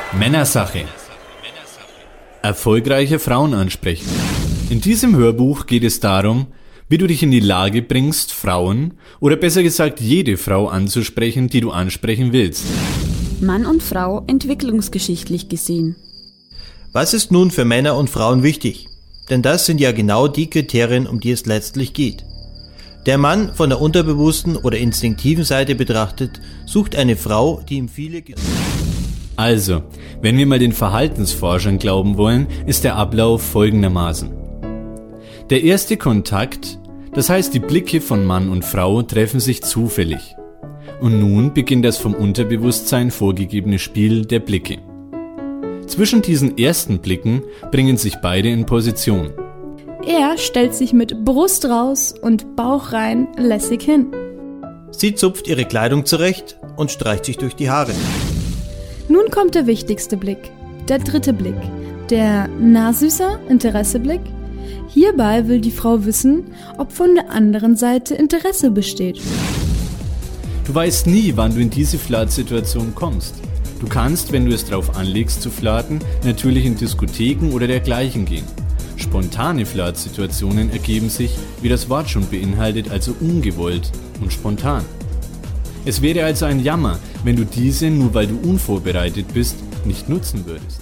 Männersache. Erfolgreiche Frauen ansprechen. In diesem Hörbuch geht es darum, wie du dich in die Lage bringst, Frauen, oder besser gesagt jede Frau anzusprechen, die du ansprechen willst. Mann und Frau entwicklungsgeschichtlich gesehen. Was ist nun für Männer und Frauen wichtig? Denn das sind ja genau die Kriterien, um die es letztlich geht. Der Mann von der unterbewussten oder instinktiven Seite betrachtet, sucht eine Frau, die ihm viele... Also, wenn wir mal den Verhaltensforschern glauben wollen, ist der Ablauf folgendermaßen. Der erste Kontakt, das heißt die Blicke von Mann und Frau, treffen sich zufällig. Und nun beginnt das vom Unterbewusstsein vorgegebene Spiel der Blicke. Zwischen diesen ersten Blicken bringen sich beide in Position. Er stellt sich mit Brust raus und Bauch rein lässig hin. Sie zupft ihre Kleidung zurecht und streicht sich durch die Haare. Nun kommt der wichtigste Blick, der dritte Blick, der na-süßer Interesseblick. Hierbei will die Frau wissen, ob von der anderen Seite Interesse besteht. Du weißt nie, wann du in diese Flirtsituation kommst. Du kannst, wenn du es drauf anlegst zu flirten, natürlich in Diskotheken oder dergleichen gehen. Spontane Flirtsituationen ergeben sich, wie das Wort schon beinhaltet, also ungewollt und spontan. Es wäre also ein Jammer, wenn du diese, nur weil du unvorbereitet bist, nicht nutzen würdest.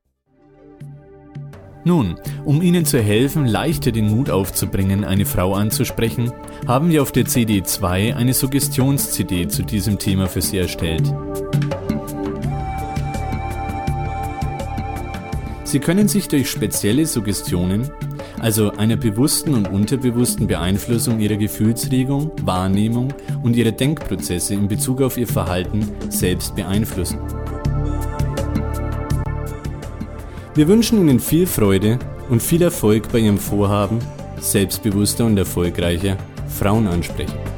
Nun, um Ihnen zu helfen, leichter den Mut aufzubringen, eine Frau anzusprechen, haben wir auf der CD2 eine Suggestions-CD zu diesem Thema für Sie erstellt. Sie können sich durch spezielle Suggestionen, also einer bewussten und unterbewussten Beeinflussung Ihrer Gefühlsregung, Wahrnehmung und Ihrer Denkprozesse in Bezug auf Ihr Verhalten selbst beeinflussen. Wir wünschen Ihnen viel Freude und viel Erfolg bei Ihrem Vorhaben, selbstbewusster und erfolgreicher Frauen ansprechen.